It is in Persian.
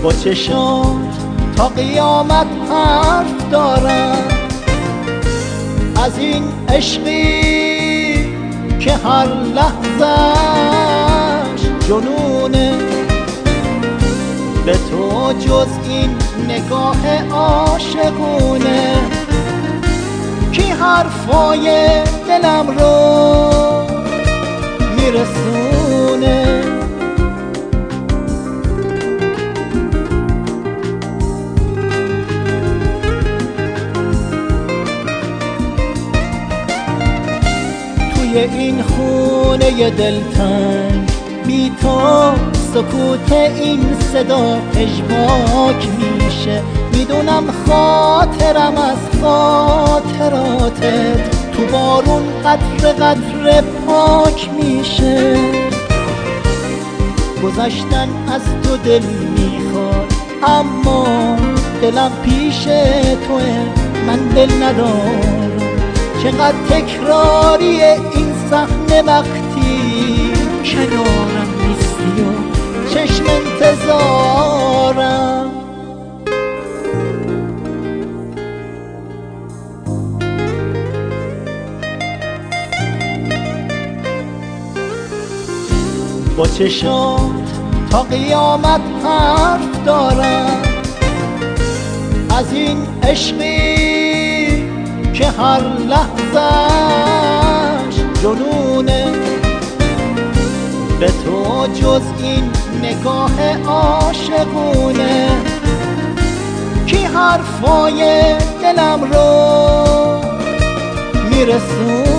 با چشم تا قیامت حرف دارم از این عشقی که هر لحظه‌اش جنونه. به تو جز این نگاه عاشقونه کی حرفای دلم رو میرسونه. توی این خونه دلتنگ بی تو سکوت این صدا اژواک میشه. میدونم خاطرم از خاطراتت تو بارون قطره قطره پاک میشه. گذشتن از تو دل میخواد اما دلم پیش توه، من دل ندارم. چقدر تکراری این صحنه وقتی کنارم نیستی و چشم انتظارم. با چشم تا قیامت حرف دارم از این عشقی که هر لحظه‌اش جنونه. به تو جز این نگاه عاشقونه کی حرفای دلم رو میرسونه.